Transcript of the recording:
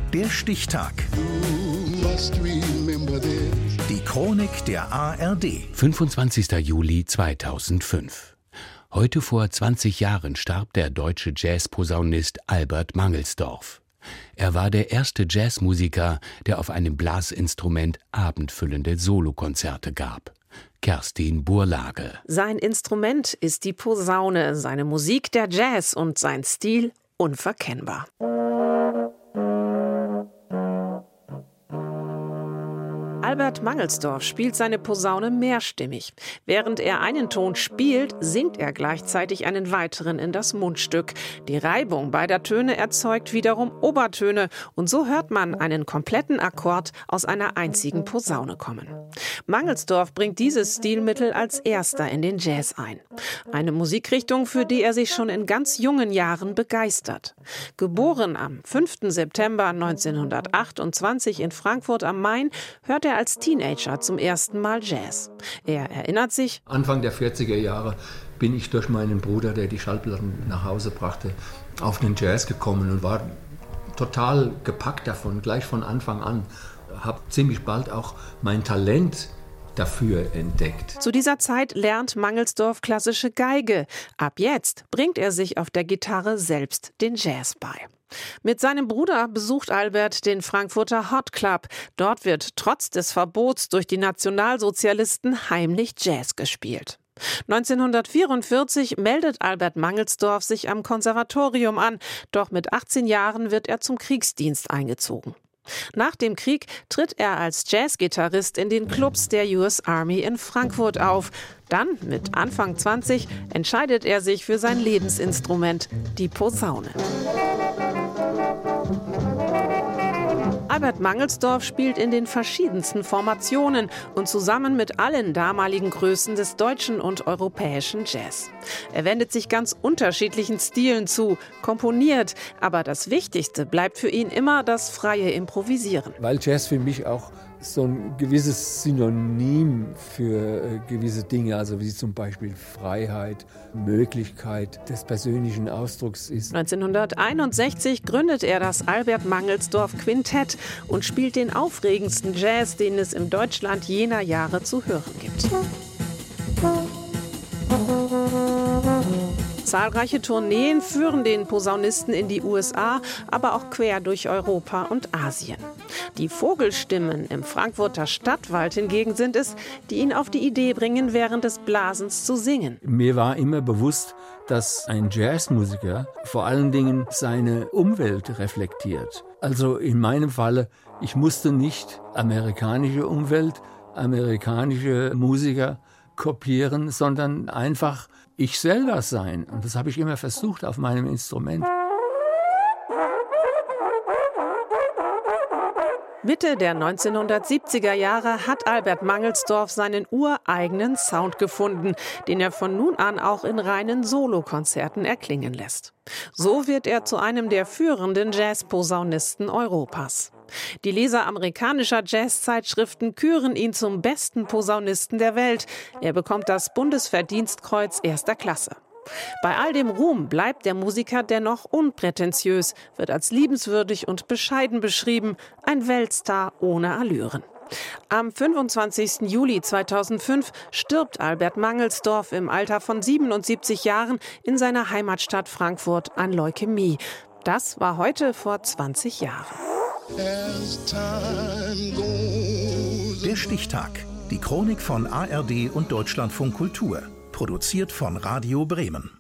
Der Stichtag. Die Chronik der ARD. 25. Juli 2005. Heute vor 20 Jahren starb der deutsche Jazzposaunist Albert Mangelsdorff. Er war der erste Jazzmusiker, der auf einem Blasinstrument abendfüllende Solokonzerte gab. Kerstin Burlage. Sein Instrument ist die Posaune, seine Musik der Jazz und sein Stil unverkennbar. Albert Mangelsdorff spielt seine Posaune mehrstimmig. Während er einen Ton spielt, singt er gleichzeitig einen weiteren in das Mundstück. Die Reibung beider Töne erzeugt wiederum Obertöne und so hört man einen kompletten Akkord aus einer einzigen Posaune kommen. Mangelsdorff bringt dieses Stilmittel als erster in den Jazz ein. Eine Musikrichtung, für die er sich schon in ganz jungen Jahren begeistert. Geboren am 5. September 1928 in Frankfurt am Main, hört er als Teenager zum ersten Mal Jazz. Er erinnert sich: Anfang der 40er Jahre bin ich durch meinen Bruder, der die Schallplatten nach Hause brachte, auf den Jazz gekommen und war total gepackt davon, gleich von Anfang an. Habe ziemlich bald auch mein Talent dafür entdeckt. Zu dieser Zeit lernt Mangelsdorff klassische Geige. Ab jetzt bringt er sich auf der Gitarre selbst den Jazz bei. Mit seinem Bruder besucht Albert den Frankfurter Hot Club. Dort wird trotz des Verbots durch die Nationalsozialisten heimlich Jazz gespielt. 1944 meldet Albert Mangelsdorff sich am Konservatorium an, doch mit 18 Jahren wird er zum Kriegsdienst eingezogen. Nach dem Krieg tritt er als Jazzgitarrist in den Clubs der US Army in Frankfurt auf. Dann, mit Anfang 20, entscheidet er sich für sein Lebensinstrument, die Posaune. Albert Mangelsdorff spielt in den verschiedensten Formationen und zusammen mit allen damaligen Größen des deutschen und europäischen Jazz. Er wendet sich ganz unterschiedlichen Stilen zu, komponiert, aber das Wichtigste bleibt für ihn immer das freie Improvisieren. Weil Jazz für mich auch so ein gewisses Synonym für gewisse Dinge, also wie zum Beispiel Freiheit, Möglichkeit des persönlichen Ausdrucks ist. 1961 gründet er das Albert Mangelsdorff Quintett und spielt den aufregendsten Jazz, den es im Deutschland jener Jahre zu hören gibt. Zahlreiche Tourneen führen den Posaunisten in die USA, aber auch quer durch Europa und Asien. Die Vogelstimmen im Frankfurter Stadtwald hingegen sind es, die ihn auf die Idee bringen, während des Blasens zu singen. Mir war immer bewusst, dass ein Jazzmusiker vor allen Dingen seine Umwelt reflektiert. Also in meinem Falle, ich musste nicht amerikanische Umwelt, amerikanische Musiker kopieren, sondern einfach ich selber sein. Und das habe ich immer versucht auf meinem Instrument. Mitte der 1970er Jahre hat Albert Mangelsdorff seinen ureigenen Sound gefunden, den er von nun an auch in reinen Solokonzerten erklingen lässt. So wird er zu einem der führenden Jazzposaunisten Europas. Die Leser amerikanischer Jazzzeitschriften küren ihn zum besten Posaunisten der Welt. Er bekommt das Bundesverdienstkreuz erster Klasse. Bei all dem Ruhm bleibt der Musiker dennoch unprätentiös, wird als liebenswürdig und bescheiden beschrieben, ein Weltstar ohne Allüren. Am 25. Juli 2005 stirbt Albert Mangelsdorff im Alter von 77 Jahren in seiner Heimatstadt Frankfurt an Leukämie. Das war heute vor 20 Jahren. Der Stichtag. Die Chronik von ARD und Deutschlandfunk Kultur. Produziert von Radio Bremen.